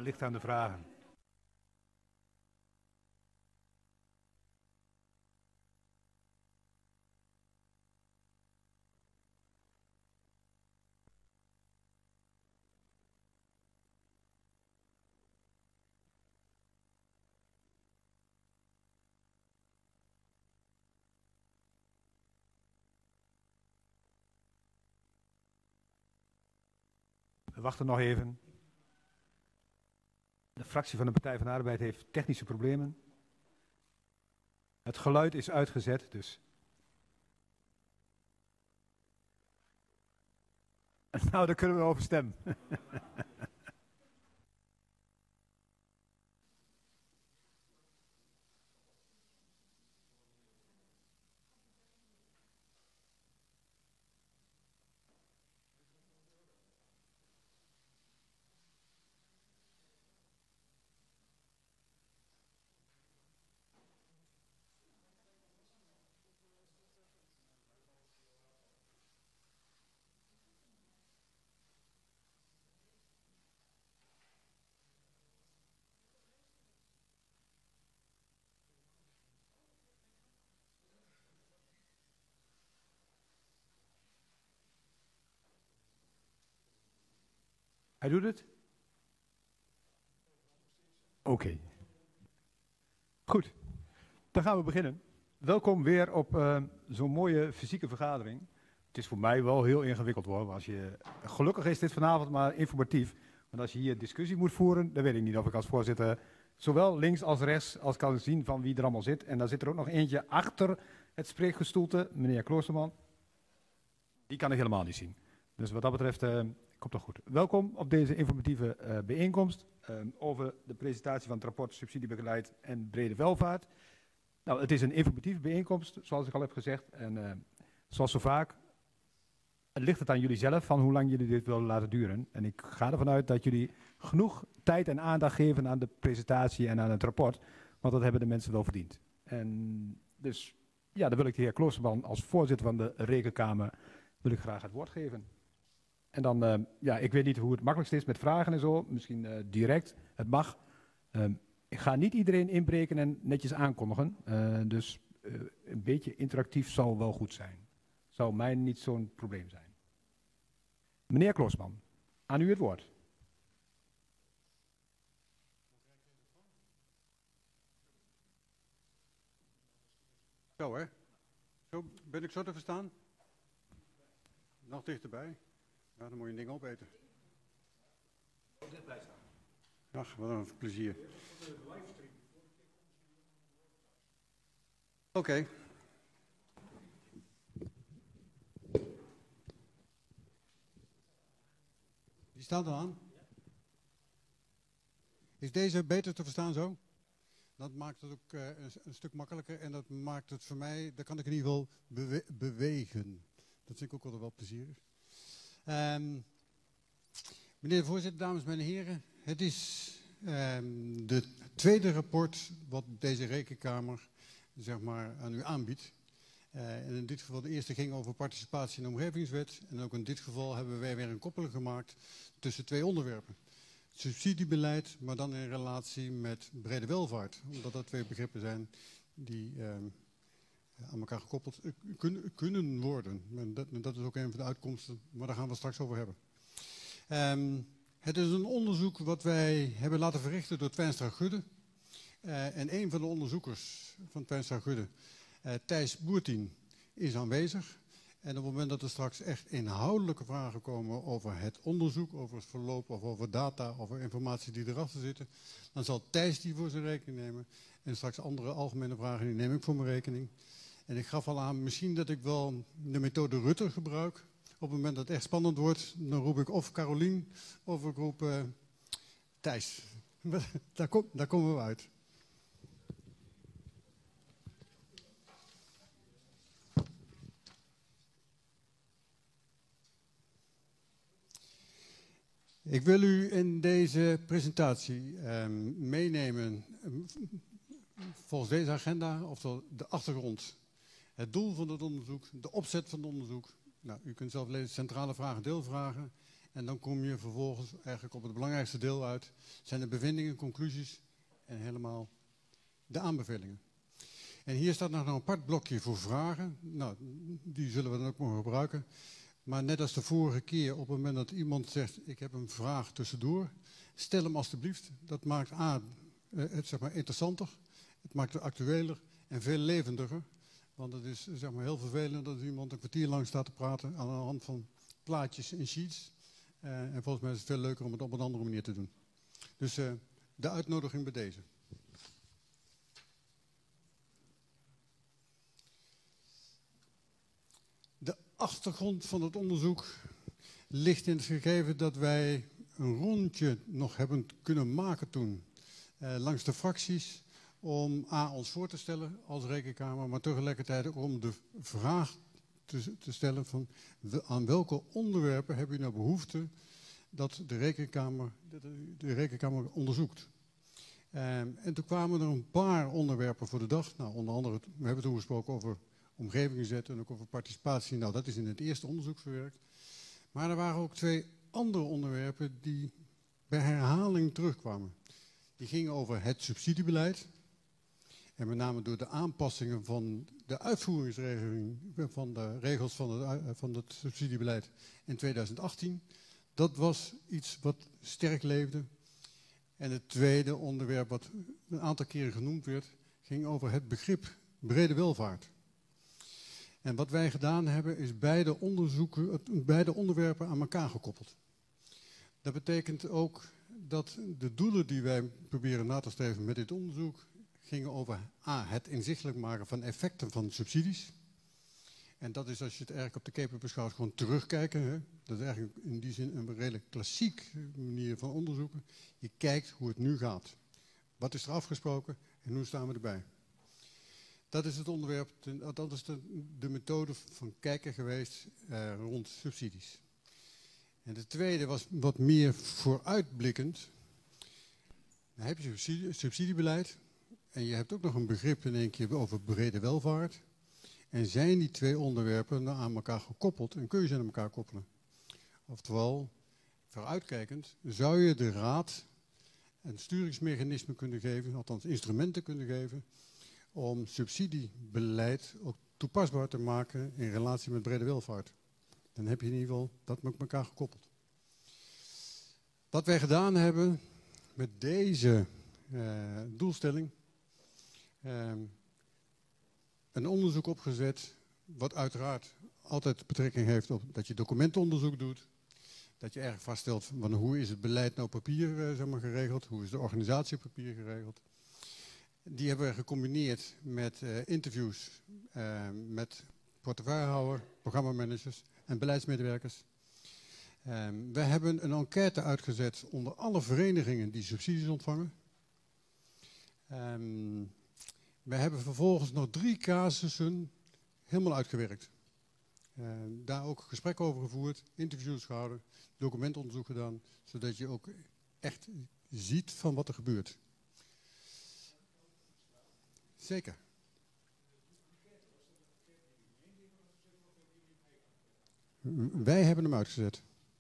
ligt aan de vragen. We wachten nog even. De fractie van de Partij van de Arbeid heeft technische problemen. Het geluid is uitgezet, dus. Nou, daar kunnen we over stemmen. Hij doet het? Oké. Goed, dan gaan we beginnen. Welkom weer op zo'n mooie fysieke vergadering. Het is voor mij wel heel ingewikkeld hoor. Gelukkig is dit vanavond maar informatief. Want als je hier discussie moet voeren, dan weet ik niet of ik als voorzitter zowel links als rechts als kan zien van wie er allemaal zit. En dan zit er ook nog eentje achter het spreekgestoelte, meneer Kloosterman. Die kan ik helemaal niet zien. Dus wat dat betreft komt dat goed. Welkom op deze informatieve bijeenkomst over de presentatie van het rapport Subsidiebeleid en Brede Welvaart. Nou, het is een informatieve bijeenkomst, zoals ik al heb gezegd. En zoals zo vaak, ligt het aan jullie zelf van hoe lang jullie dit willen laten duren. En ik ga ervan uit dat jullie genoeg tijd en aandacht geven aan de presentatie en aan het rapport. Want dat hebben de mensen wel verdiend. En dus, ja, dan wil ik de heer Kloosterman als voorzitter van de Rekenkamer wil ik graag het woord geven. En dan, ja, ik weet niet hoe het makkelijkst is met vragen en zo. Misschien direct, het mag. Ik ga niet iedereen inbreken en netjes aankondigen. Dus een beetje interactief zal wel goed zijn. Zou mij niet zo'n probleem zijn. Meneer Kloosterman, aan u het woord. Zo hè? Zo, ben ik zo te verstaan? Nog dichterbij? Ja, dan moet je een ding opeten. Ach, wat een plezier. Oké. Die staat er aan. Is deze beter te verstaan zo? Dat maakt het ook een stuk makkelijker en dat maakt het voor mij, dan kan ik in ieder geval bewegen. Dat vind ik ook altijd wel plezierig. Meneer de voorzitter, dames en heren, het is de tweede rapport wat deze Rekenkamer zeg maar, aan u aanbiedt. En in dit geval de eerste ging over participatie in de omgevingswet. En ook in dit geval hebben wij weer een koppeling gemaakt tussen twee onderwerpen. Subsidiebeleid, maar dan in relatie met brede welvaart. Omdat dat twee begrippen zijn die aan elkaar gekoppeld kunnen worden. En dat is ook een van de uitkomsten, maar daar gaan we het straks over hebben. Het is een onderzoek wat wij hebben laten verrichten door Twijnstra Gudde. En een van de onderzoekers van Twijnstra Gudde, Thijs Boertien, is aanwezig. En op het moment dat er straks echt inhoudelijke vragen komen over het onderzoek, over het verloop of over data, over informatie die erachter zitten, dan zal Thijs die voor zijn rekening nemen. En straks andere algemene vragen die neem ik voor mijn rekening. En ik gaf al aan, misschien dat ik wel de methode Rutte gebruik. Op het moment dat het echt spannend wordt, dan roep ik of Carolien of ik roep Thijs. Daar komen we uit. Ik wil u in deze presentatie meenemen volgens deze agenda, oftewel de achtergrond. Het doel van het onderzoek, de opzet van het onderzoek. Nou, u kunt zelf lezen, centrale vragen, deelvragen. En dan kom je vervolgens eigenlijk op het belangrijkste deel uit. Zijn de bevindingen, conclusies en helemaal de aanbevelingen. En hier staat nog een apart blokje voor vragen. Nou, die zullen we dan ook mogen gebruiken. Maar net als de vorige keer, op het moment dat iemand zegt, ik heb een vraag tussendoor, stel hem alstublieft. Dat maakt het zeg maar interessanter, het maakt het actueler en veel levendiger. Want het is zeg maar heel vervelend dat iemand een kwartier lang staat te praten aan de hand van plaatjes en sheets. En volgens mij is het veel leuker om het op een andere manier te doen. Dus de uitnodiging bij deze. De achtergrond van het onderzoek ligt in het gegeven dat wij een rondje nog hebben kunnen maken toen langs de fracties om ons voor te stellen als Rekenkamer, maar tegelijkertijd ook om de vraag te stellen van aan welke onderwerpen hebben jullie nou behoefte dat de Rekenkamer onderzoekt. En toen kwamen er een paar onderwerpen voor de dag. Nou, onder andere, we hebben toen gesproken over omgevingswet en ook over participatie. Nou, dat is in het eerste onderzoek verwerkt. Maar er waren ook 2 andere onderwerpen die bij herhaling terugkwamen. Die gingen over het subsidiebeleid. En met name door de aanpassingen van de uitvoeringsregeling van de regels van het subsidiebeleid in 2018. Dat was iets wat sterk leefde. En het tweede onderwerp wat een aantal keren genoemd werd, ging over het begrip brede welvaart. En wat wij gedaan hebben is beide onderwerpen aan elkaar gekoppeld. Dat betekent ook dat de doelen die wij proberen na te streven met dit onderzoek gingen over het inzichtelijk maken van effecten van subsidies. En dat is, als je het eigenlijk op de keper beschouwt, gewoon terugkijken. Hè? Dat is eigenlijk in die zin een redelijk klassiek manier van onderzoeken. Je kijkt hoe het nu gaat. Wat is er afgesproken en hoe staan we erbij? Dat is het onderwerp, dat is de methode van kijken geweest rond subsidies. En de tweede was wat meer vooruitblikkend. Dan heb je subsidiebeleid en je hebt ook nog een begrip in één keer over brede welvaart. En zijn die 2 onderwerpen aan elkaar gekoppeld en kun je ze aan elkaar koppelen? Oftewel, vooruitkijkend, zou je de raad een sturingsmechanisme kunnen geven, althans instrumenten kunnen geven, om subsidiebeleid ook toepasbaar te maken in relatie met brede welvaart. Dan heb je in ieder geval dat met elkaar gekoppeld. Wat wij gedaan hebben met deze doelstelling, een onderzoek opgezet, wat uiteraard altijd betrekking heeft op dat je documentenonderzoek doet. Dat je eigenlijk vaststelt van hoe is het beleid nou op papier zeg maar, geregeld, hoe is de organisatie op papier geregeld. Die hebben we gecombineerd met interviews met portefeuillehouder, programmamanagers en beleidsmedewerkers. We hebben een enquête uitgezet onder alle verenigingen die subsidies ontvangen. We hebben vervolgens nog 3 casussen helemaal uitgewerkt. Daar ook gesprekken over gevoerd, interviews gehouden, documentonderzoek gedaan, zodat je ook echt ziet van wat er gebeurt. Zeker. Wij hebben hem uitgezet.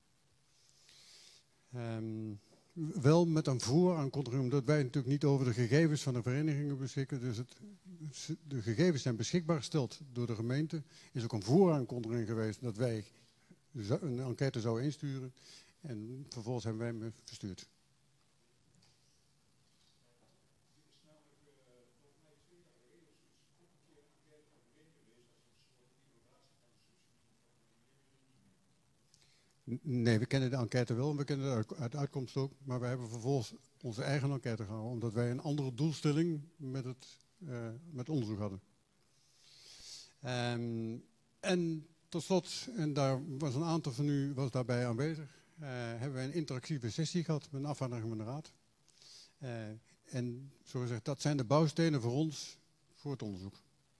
Wel met een vooraankondiging, omdat wij natuurlijk niet over de gegevens van de verenigingen beschikken. Dus de gegevens zijn beschikbaar gesteld door de gemeente. Is ook een vooraankondiging geweest dat wij een enquête zouden insturen. En vervolgens hebben wij hem verstuurd. Nee, we kennen de enquête wel en we kennen de uitkomst ook. Maar we hebben vervolgens onze eigen enquête gehouden, omdat wij een andere doelstelling met onderzoek hadden. En tot slot, en daar was een aantal van u was daarbij aanwezig, hebben wij een interactieve sessie gehad met een afvaardiging van de raad. En zoals gezegd, dat zijn de bouwstenen voor ons voor het onderzoek.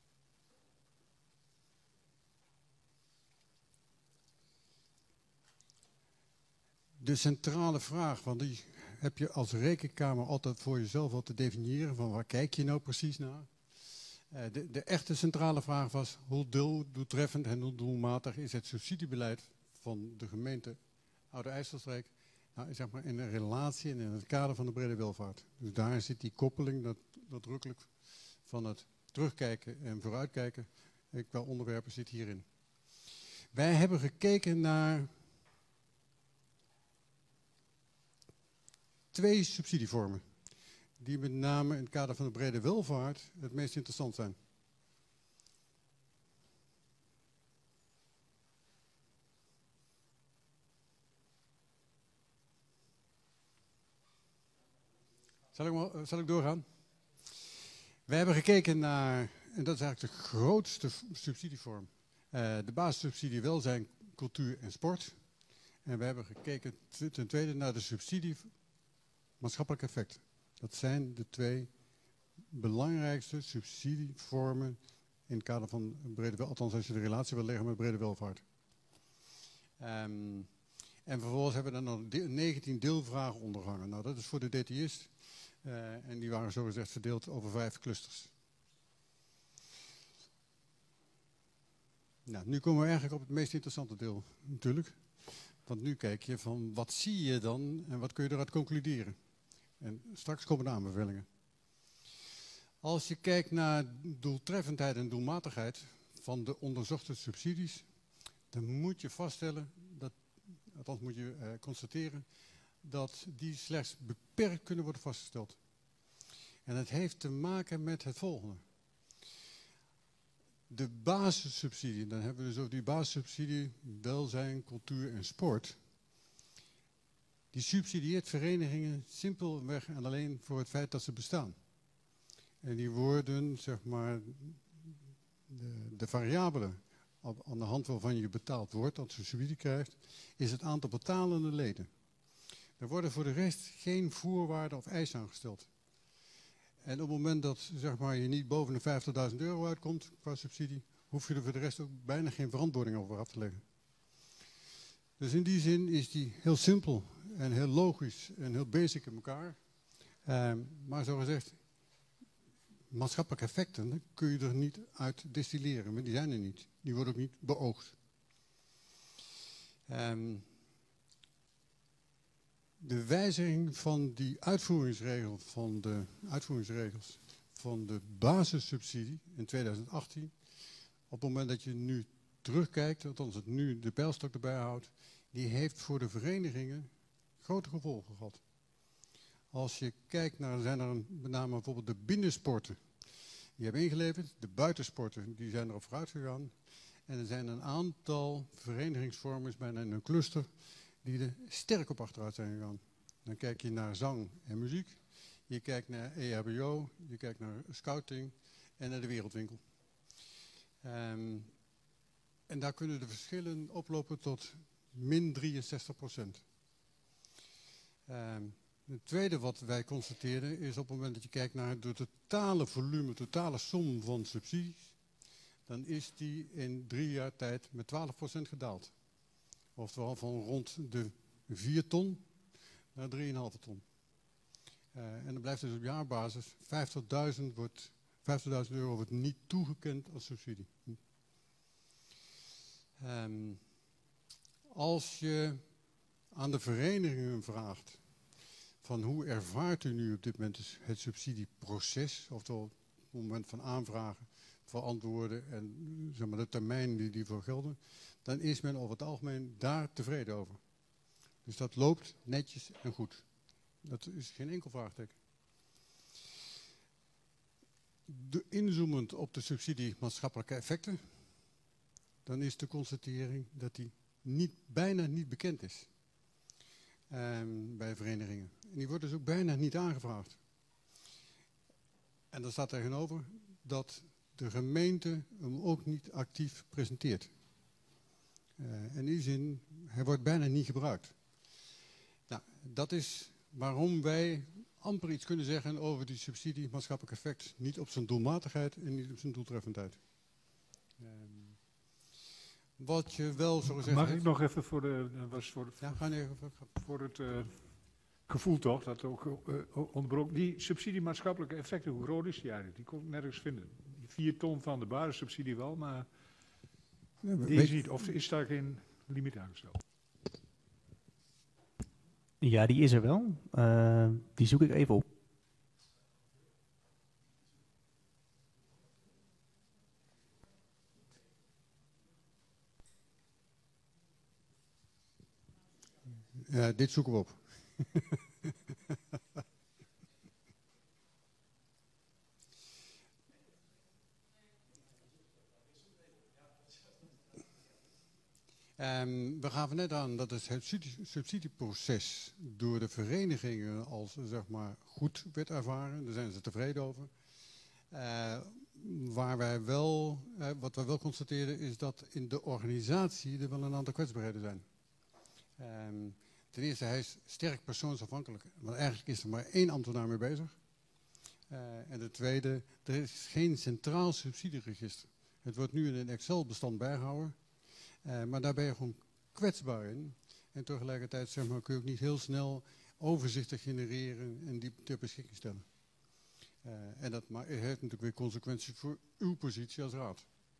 De centrale vraag, want die heb je als rekenkamer altijd voor jezelf al te definiëren, van waar kijk je nou precies naar? De echte centrale vraag was, hoe doeltreffend en hoe doelmatig is het subsidiebeleid van de gemeente Oude IJsselstreek, nou, zeg maar in een relatie en in het kader van de brede welvaart. Dus daar zit die koppeling nadrukkelijk van het terugkijken en vooruitkijken qua onderwerpen zit hierin. Wij hebben gekeken naar 2 subsidievormen die met name in het kader van de brede welvaart het meest interessant zijn. Zal ik doorgaan? We hebben gekeken naar, en dat is eigenlijk de grootste subsidievorm, de basissubsidie welzijn, cultuur en sport. En we hebben gekeken ten tweede naar de subsidie maatschappelijk effect. Dat zijn de 2 belangrijkste subsidievormen in het kader van brede welvaart, althans als je de relatie wil leggen met brede welvaart. En vervolgens hebben we dan nog 19 deelvragen onderhangen. Nou, dat is voor de DTI'st. En die waren zogezegd verdeeld over 5 clusters. Nou, nu komen we eigenlijk op het meest interessante deel natuurlijk. Want nu kijk je van wat zie je dan en wat kun je eruit concluderen. En straks komen de aanbevelingen. Als je kijkt naar doeltreffendheid en doelmatigheid van de onderzochte subsidies, dan moet je vaststellen, althans moet je constateren, dat die slechts beperkt kunnen worden vastgesteld. En dat heeft te maken met het volgende. De basissubsidie, dan hebben we dus over die basissubsidie welzijn, cultuur en sport. Die subsidieert verenigingen simpelweg en alleen voor het feit dat ze bestaan. En die worden, zeg maar, de variabelen aan de hand waarvan je betaald wordt, als je subsidie krijgt, is het aantal betalende leden. Er worden voor de rest geen voorwaarden of eisen aangesteld. En op het moment dat, zeg maar, je niet boven de €50.000 uitkomt qua subsidie, hoef je er voor de rest ook bijna geen verantwoording over af te leggen. Dus in die zin is die heel simpel en heel logisch en heel basic in elkaar. Maar zo gezegd, maatschappelijke effecten kun je er niet uit destilleren, maar die zijn er niet. Die worden ook niet beoogd. De wijziging van die uitvoeringsregels van de basissubsidie in 2018, op het moment dat je nu terugkijkt, althans het nu de pijlstok erbij houdt, die heeft voor de verenigingen grote gevolgen gehad. Als je kijkt naar, zijn er met name bijvoorbeeld de binnensporten, die hebben ingeleverd, de buitensporten, die zijn erop vooruit gegaan. En er zijn een aantal verenigingsvormen, bijna in een cluster, die er sterk op achteruit zijn gegaan. Dan kijk je naar zang en muziek, je kijkt naar EHBO, je kijkt naar scouting en naar de wereldwinkel. En daar kunnen de verschillen oplopen tot min 63%. Het tweede wat wij constateren is op het moment dat je kijkt naar het totale volume, totale som van subsidies, dan is die in 3 jaar tijd met 12% gedaald. Oftewel van rond de 4 ton naar 3,5 ton. En dan blijft dus op jaarbasis €50.000 wordt niet toegekend als subsidie. Als je aan de verenigingen vraagt van hoe ervaart u nu op dit moment het subsidieproces, oftewel op het moment van aanvragen, verantwoorden en zeg maar, de termijnen die voor gelden, dan is men over het algemeen daar tevreden over. Dus dat loopt netjes en goed. Dat is geen enkel vraagteken. Inzoomend op de subsidie maatschappelijke effecten, dan is de constatering dat die bijna niet bekend is bij verenigingen. En die wordt dus ook bijna niet aangevraagd. En daar staat tegenover dat de gemeente hem ook niet actief presenteert. In die zin, hij wordt bijna niet gebruikt. Nou, dat is waarom wij amper iets kunnen zeggen over die subsidie maatschappelijk effect. Niet op zijn doelmatigheid en niet op zijn doeltreffendheid. Wat je wel zo gezegd Mag ik nog even voor het gevoel toch, dat ook onderbroken. Die subsidie maatschappelijke effecten, hoe groot is die eigenlijk? Die kon ik nergens vinden. Die 4 ton van de basissubsidie wel, maar die is niet. Of is daar geen limiet aangesteld? Ja, die is er wel. Die zoek ik even op. Dit zoeken we op. We gaven net aan dat het subsidieproces door de verenigingen als zeg maar goed werd ervaren. Daar zijn ze tevreden over. Wat wij wel constateren is dat in de organisatie er wel een aantal kwetsbaarheden zijn. Ten eerste, hij is sterk persoonsafhankelijk. Want eigenlijk is er maar één ambtenaar mee bezig. En de tweede, er is geen centraal subsidieregister. Het wordt nu in een Excel-bestand bijgehouden. Maar daar ben je gewoon kwetsbaar in. En tegelijkertijd zeg maar, kun je ook niet heel snel overzichten genereren en die ter beschikking stellen. En dat heeft natuurlijk weer consequenties voor uw positie als raad.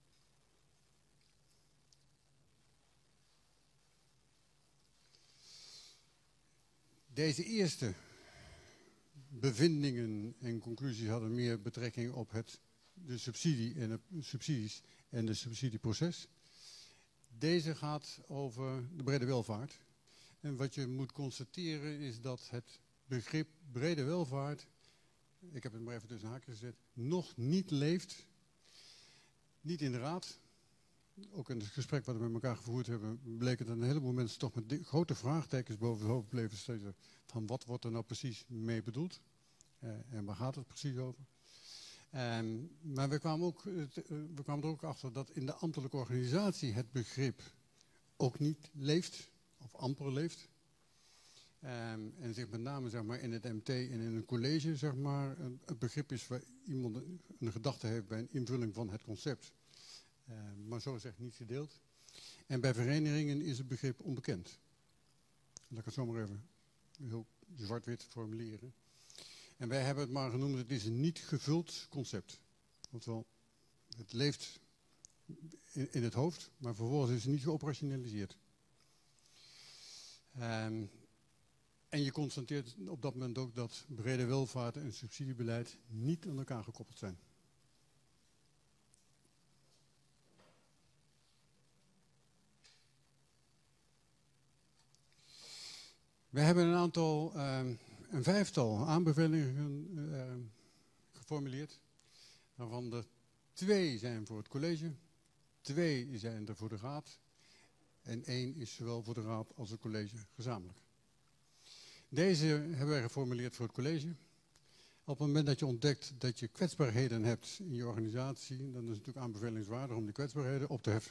Deze eerste bevindingen en conclusies hadden meer betrekking op de subsidies en het subsidieproces. Deze gaat over de brede welvaart. En wat je moet constateren is dat het begrip brede welvaart, ik heb het maar even tussen haakjes gezet, nog niet leeft. Niet in de raad. Ook in het gesprek wat we met elkaar gevoerd hebben, bleek dat een heleboel mensen toch met grote vraagtekens boven het hoofd bleven steken van wat wordt er nou precies mee bedoeld en waar gaat het precies over. Maar we kwamen er ook achter dat in de ambtelijke organisatie het begrip ook niet leeft, of amper leeft. En zich met name zeg maar, in het MT en in een college zeg maar, een begrip is waar iemand een gedachte heeft bij een invulling van het concept. Maar zo gezegd niet gedeeld. En bij verenigingen is het begrip onbekend. Laat ik het zo maar even heel zwart-wit formuleren. En wij hebben het maar genoemd, het is een niet gevuld concept. Oftewel, het leeft in het hoofd, maar vervolgens is het niet geoperationaliseerd. En je constateert op dat moment ook dat brede welvaart en subsidiebeleid niet aan elkaar gekoppeld zijn. We hebben een vijftal aanbevelingen geformuleerd, waarvan er 2 zijn voor het college, 2 zijn er voor de raad en 1 is zowel voor de raad als het college gezamenlijk. Deze hebben wij geformuleerd voor het college. Op het moment dat je ontdekt dat je kwetsbaarheden hebt in je organisatie, dan is het natuurlijk aanbevelingswaardig om die kwetsbaarheden op te heffen.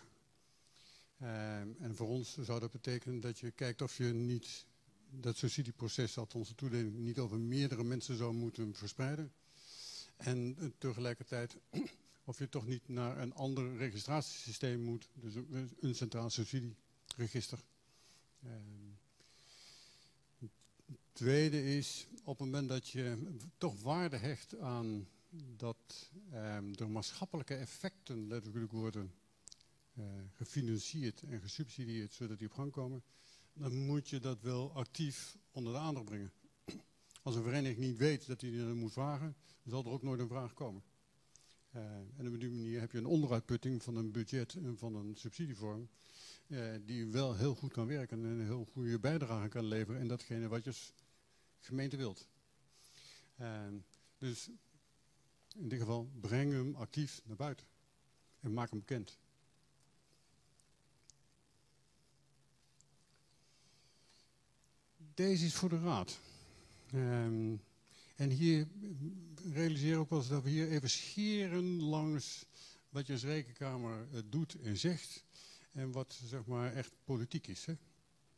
En voor ons zou dat betekenen dat je kijkt of je niet dat subsidieproces, althans de toedeling, niet over meerdere mensen zou moeten verspreiden. En tegelijkertijd of je toch niet naar een ander registratiesysteem moet, dus een centraal subsidieregister. Het tweede is, op het moment dat je toch waarde hecht aan dat de maatschappelijke effecten letterlijk worden gefinancierd en gesubsidieerd zodat die op gang komen, dan moet je dat wel actief onder de aandacht brengen. Als een vereniging niet weet dat hij er moet vragen, dan zal er ook nooit een vraag komen. En op die manier heb je een onderuitputting van een budget en van een subsidievorm die wel heel goed kan werken en een heel goede bijdrage kan leveren in datgene wat je als gemeente wilt. Dus in dit geval breng hem actief naar buiten en maak hem bekend. Deze is voor de raad. En hier realiseer ook wel eens dat we hier even scheren langs wat je als rekenkamer doet en zegt en wat zeg maar echt politiek is. Hè?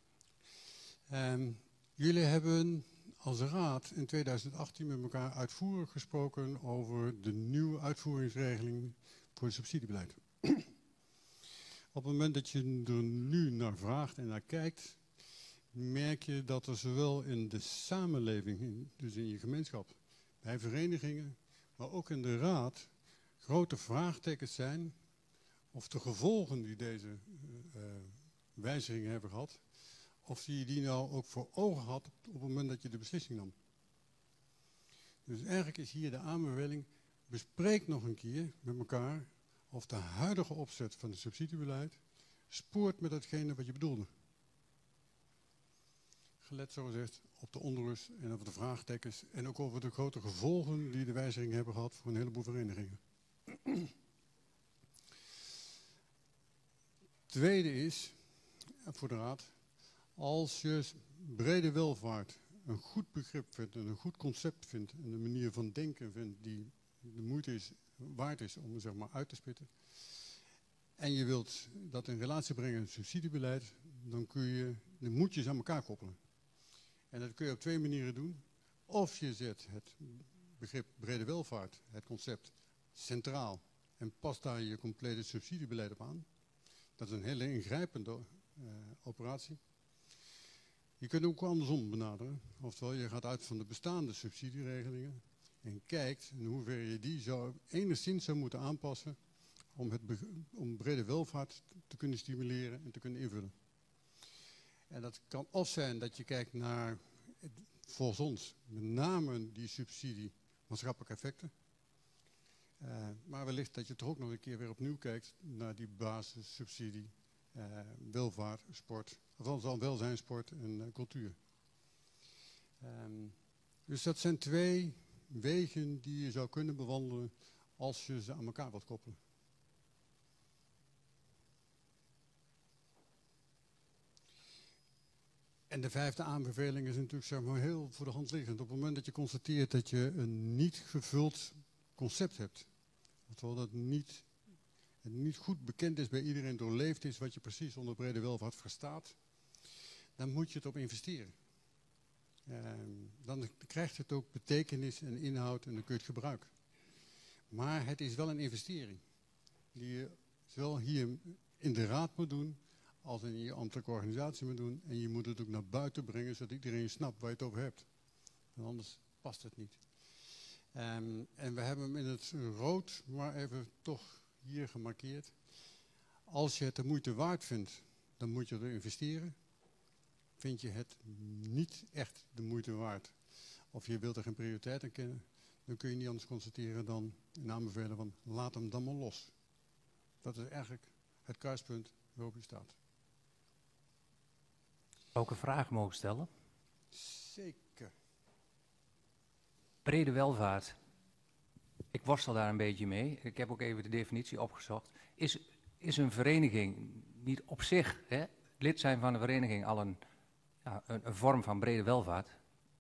Jullie hebben als raad in 2018 met elkaar uitvoerig gesproken over de nieuwe uitvoeringsregeling voor het subsidiebeleid. Op het moment dat je er nu naar vraagt en naar kijkt, merk je dat er zowel in de samenleving, dus in je gemeenschap, bij verenigingen, maar ook in de raad, grote vraagtekens zijn of de gevolgen die deze wijzigingen hebben gehad, of je die nou ook voor ogen had op het moment dat je de beslissing nam. Dus eigenlijk is hier de aanbeveling, bespreek nog een keer met elkaar of de huidige opzet van het subsidiebeleid spoort met datgene wat je bedoelde. Gelet, zo gezegd, op de onrust en over de vraagtekens en ook over de grote gevolgen die de wijzigingen hebben gehad voor een heleboel verenigingen. Tweede is, voor de Raad, als je brede welvaart een goed begrip vindt en een goed concept vindt en een manier van denken vindt die de moeite waard is om zeg maar uit te spitten, en je wilt dat in relatie brengen met het subsidiebeleid, dan moet je ze aan elkaar koppelen. En dat kun je op twee manieren doen. Of je zet het begrip brede welvaart, het concept, centraal en past daar je complete subsidiebeleid op aan. Dat is een hele ingrijpende operatie. Je kunt ook andersom benaderen. Oftewel, je gaat uit van de bestaande subsidieregelingen en kijkt in hoeverre je die enigszins zou moeten aanpassen om brede welvaart te kunnen stimuleren en te kunnen invullen. En dat kan of zijn dat je kijkt naar, volgens ons, met name die subsidie maatschappelijke effecten. Maar wellicht dat je toch ook nog een keer weer opnieuw kijkt naar die basissubsidie, welvaart, sport, althans al welzijn, sport en cultuur. Dus dat zijn twee wegen die je zou kunnen bewandelen als je ze aan elkaar wilt koppelen. En de vijfde aanbeveling is natuurlijk zeg maar, heel voor de hand liggend. Op het moment dat je constateert dat je een niet gevuld concept hebt. Oftewel dat het niet goed bekend is bij iedereen, doorleefd is wat je precies onder brede welvaart verstaat. Dan moet je het op investeren. Dan krijgt het ook betekenis en inhoud en dan kun je het gebruiken. Maar het is wel een investering. Die je zowel hier in de raad moet doen, als in je ambtelijke organisatie moet doen. En je moet het ook naar buiten brengen, zodat iedereen snapt waar je het over hebt. Want anders past het niet. En we hebben hem in het rood, maar even toch hier gemarkeerd. Als je het de moeite waard vindt, dan moet je er investeren. Vind je het niet echt de moeite waard, of je wilt er geen prioriteit aan kennen, dan kun je niet anders constateren dan een aanbevelen van laat hem dan maar los. Dat is eigenlijk het kruispunt waarop je staat. Ook een vraag mogen stellen? Zeker. Brede welvaart. Ik worstel daar een beetje mee. Ik heb ook even de definitie opgezocht. Is een vereniging niet op zich, hè, lid zijn van een vereniging, al een vorm van brede welvaart?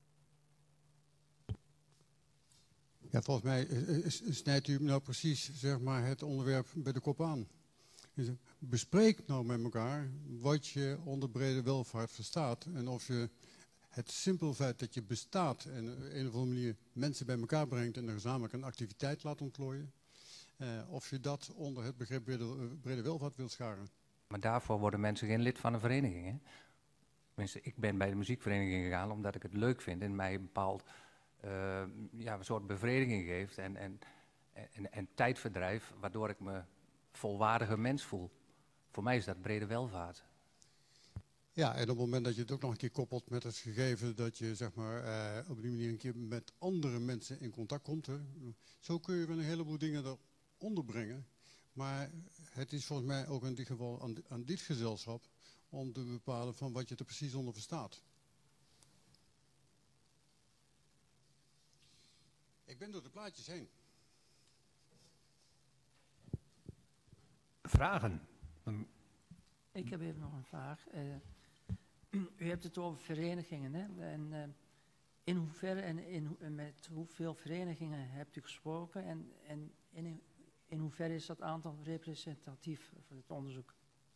Ja, volgens mij snijdt u nou precies zeg maar, het onderwerp bij de kop aan. Dus bespreek nou met elkaar wat je onder brede welvaart verstaat. En of je het simpel feit dat je bestaat en op een of andere manier mensen bij elkaar brengt en er gezamenlijk een activiteit laat ontplooien. Of je dat onder het begrip brede welvaart wilt scharen. Maar daarvoor worden mensen geen lid van een vereniging, hè? Tenminste, ik ben bij de muziekvereniging gegaan omdat ik het leuk vind en mij een bepaald een soort bevrediging geeft en tijdverdrijf, waardoor ik me volwaardige mens voel. Voor mij is dat brede welvaart. Ja, en op het moment dat je het ook nog een keer koppelt met het gegeven dat je zeg maar, op die manier een keer met andere mensen in contact komt. Hè. Zo kun je wel een heleboel dingen eronder brengen. Maar het is volgens mij ook in dit geval aan dit gezelschap om te bepalen van wat je er precies onder verstaat. Ik ben door de plaatjes heen. Vragen? Ik heb even nog een vraag. U hebt het over verenigingen, hè? En in hoeverre en met hoeveel verenigingen hebt u gesproken en in hoeverre is dat aantal representatief voor het onderzoek?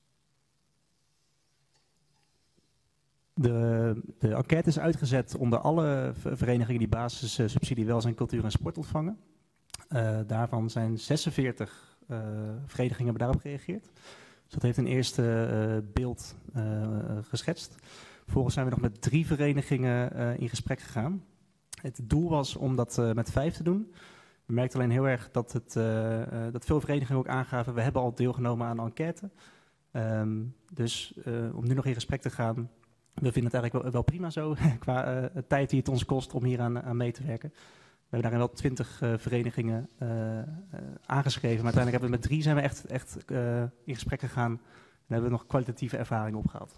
De enquête is uitgezet onder alle verenigingen die basissubsidie welzijn, cultuur en sport ontvangen. Daarvan zijn 46 verenigingen hebben daarop gereageerd. Dus dat heeft een eerste beeld geschetst. Vervolgens zijn we nog met 3 verenigingen in gesprek gegaan. Het doel was om dat met 5 te doen. We merkten alleen heel erg dat veel verenigingen ook aangaven, we hebben al deelgenomen aan de enquête. Dus om nu nog in gesprek te gaan, We vinden het eigenlijk wel prima zo, qua tijd die het ons kost om hier aan mee te werken. We hebben daarin wel 20 verenigingen aangeschreven, maar uiteindelijk hebben we met 3 zijn we echt in gesprek gegaan en hebben we nog kwalitatieve ervaring opgehaald.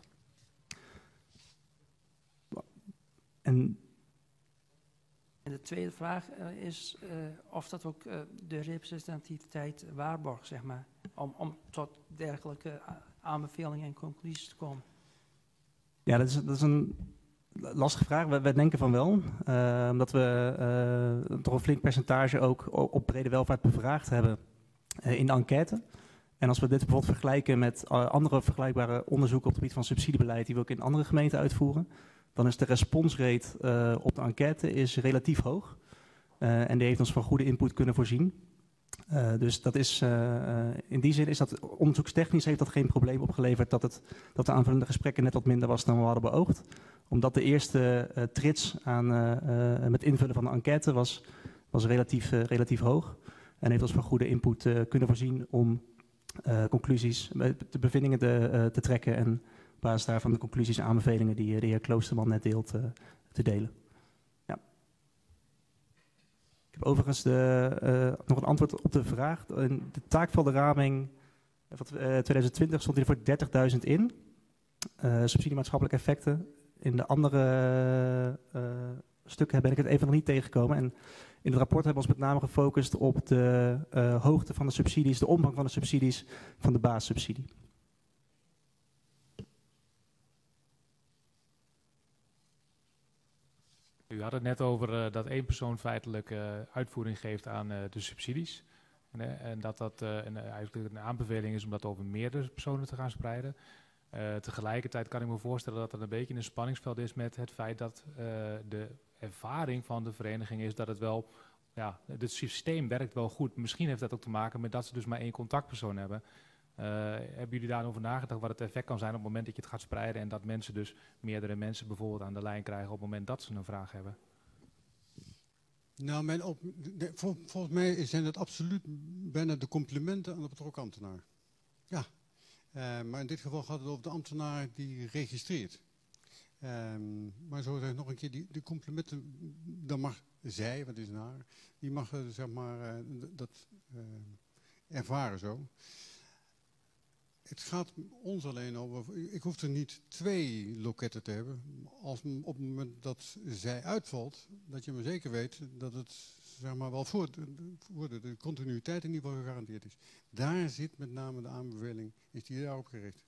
En de tweede vraag is of dat ook de representativiteit waarborgt, zeg maar, om tot dergelijke aanbevelingen en conclusies te komen. Ja, dat is een lastige vraag. We denken van wel, omdat we toch een flink percentage ook op brede welvaart bevraagd hebben in de enquête. En als we dit bijvoorbeeld vergelijken met andere vergelijkbare onderzoeken op het gebied van subsidiebeleid die we ook in andere gemeenten uitvoeren, dan is de responsrate op de enquête is relatief hoog. En die heeft ons van goede input kunnen voorzien. Dus dat is, in die zin is dat onderzoekstechnisch heeft dat geen probleem opgeleverd dat de aanvullende gesprekken net wat minder was dan we hadden beoogd. Omdat de eerste trits met invullen van de enquête was relatief hoog. En heeft ons van goede input kunnen voorzien om conclusies, de bevindingen te trekken en op basis daarvan de conclusies en aanbevelingen die de heer Kloosterman net deelt te delen. Ja. Ik heb overigens nog een antwoord op de vraag. De taakveldenraming van 2020 stond hier voor 30.000 in. Subsidie maatschappelijke effecten. In de andere stukken ben ik het even nog niet tegengekomen. En in het rapport hebben we ons met name gefocust op de hoogte van de subsidies, de omvang van de subsidies van de basissubsidie. U had het net over dat 1 persoon feitelijk uitvoering geeft aan de subsidies. En dat eigenlijk een aanbeveling is om dat over meerdere personen te gaan spreiden. Tegelijkertijd kan ik me voorstellen dat er een beetje een spanningsveld is met het feit dat de ervaring van de vereniging is dat het wel, ja, het systeem werkt wel goed. Misschien heeft dat ook te maken met dat ze dus maar 1 contactpersoon hebben. Hebben jullie daarover nagedacht wat het effect kan zijn op het moment dat je het gaat spreiden en dat mensen dus meerdere mensen bijvoorbeeld aan de lijn krijgen op het moment dat ze een vraag hebben? Nou, volgens mij zijn het absoluut bijna de complimenten aan de betrokken ambtenaar. Ja, maar in dit geval gaat het over de ambtenaar die registreert. Maar zo zeg ik nog een keer, die complimenten, dan mag zij, wat is naar, die mag zeg maar dat ervaren zo. Het gaat ons alleen over, ik hoef er niet 2 loketten te hebben. Als op het moment dat zij uitvalt, dat je maar zeker weet dat het zeg maar wel voor de continuïteit in ieder geval gegarandeerd is. Daar zit met name de aanbeveling, is die daarop gericht.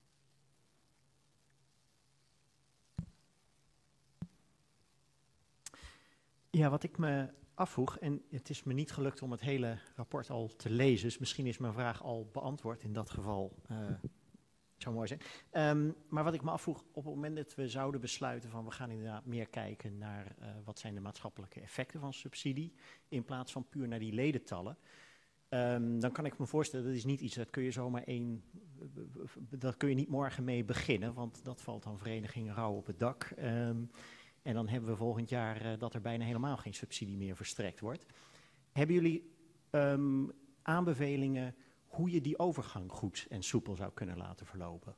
Ja, wat ik me afvroeg, en het is me niet gelukt om het hele rapport al te lezen, dus misschien is mijn vraag al beantwoord in dat geval. Het zou mooi zijn. Maar wat ik me afvroeg, op het moment dat we zouden besluiten van we gaan inderdaad meer kijken naar wat zijn de maatschappelijke effecten van subsidie, in plaats van puur naar die ledentallen, dan kan ik me voorstellen, dat is niet iets, dat kun je zomaar dat kun je niet morgen mee beginnen, want dat valt dan verenigingen rauw op het dak. En dan hebben we volgend jaar dat er bijna helemaal geen subsidie meer verstrekt wordt. Hebben jullie aanbevelingen hoe je die overgang goed en soepel zou kunnen laten verlopen?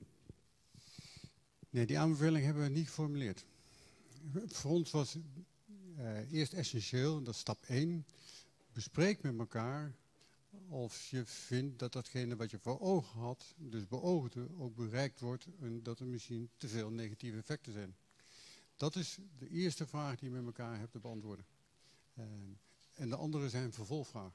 Nee, die aanbeveling hebben we niet geformuleerd. Voor ons was eerst essentieel, dat is stap 1. Bespreek met elkaar of je vindt dat datgene wat je voor ogen had, dus beoogde, ook bereikt wordt en dat er misschien te veel negatieve effecten zijn. Dat is de eerste vraag die je met elkaar hebt te beantwoorden. En de andere zijn vervolgvragen.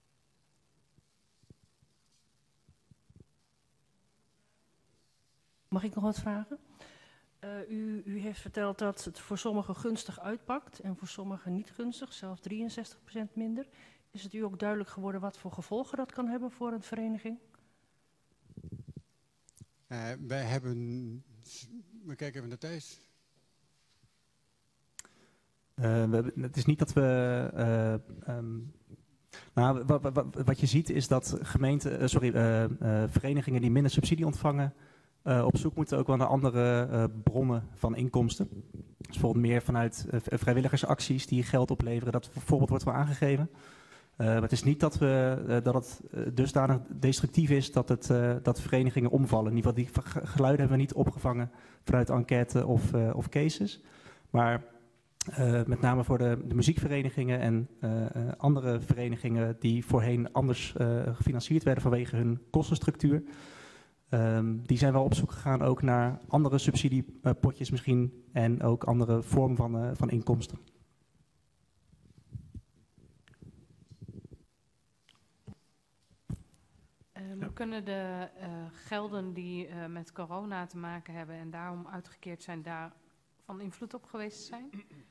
Mag ik nog wat vragen? U heeft verteld dat het voor sommigen gunstig uitpakt en voor sommigen niet gunstig, zelfs 63% minder. Is het u ook duidelijk geworden wat voor gevolgen dat kan hebben voor een vereniging? Wij hebben... We kijken even naar Thijs. Het is niet dat we... wat je ziet is dat verenigingen die minder subsidie ontvangen op zoek moeten ook wel naar andere bronnen van inkomsten. Dus bijvoorbeeld meer vanuit vrijwilligersacties die geld opleveren. Dat bijvoorbeeld wordt wel aangegeven. Maar het is niet dat het dusdanig destructief is dat verenigingen omvallen. In ieder geval, die geluiden hebben we niet opgevangen vanuit enquête of cases. Maar met name voor de muziekverenigingen en andere verenigingen die voorheen anders gefinancierd werden vanwege hun kostenstructuur. Die zijn wel op zoek gegaan ook naar andere subsidiepotjes misschien en ook andere vormen van inkomsten. Kunnen de gelden die met corona te maken hebben en daarom uitgekeerd zijn, daar van invloed op geweest zijn?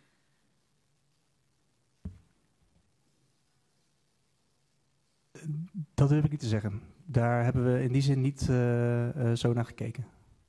Dat durf ik niet te zeggen. Daar hebben we in die zin niet zo naar gekeken.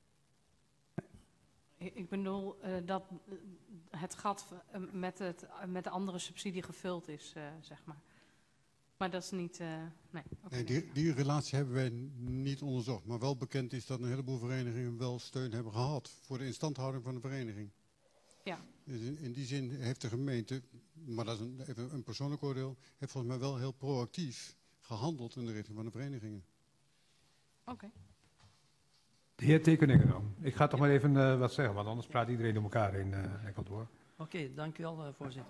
Ik bedoel dat het gat met de andere subsidie gevuld is, zeg maar. Maar dat is niet... nee, okay. Nee, die relatie hebben wij niet onderzocht. Maar wel bekend is dat een heleboel verenigingen wel steun hebben gehad voor de instandhouding van de vereniging. Ja. Dus in die zin heeft de gemeente, maar dat is even een persoonlijk oordeel, heeft volgens mij wel heel proactief gehandeld in de richting van de verenigingen. Oké. De heer Tekeningen dan. Ik ga toch maar even wat zeggen, want anders praat iedereen door elkaar in kantoor. Oké, dank u wel, voorzitter.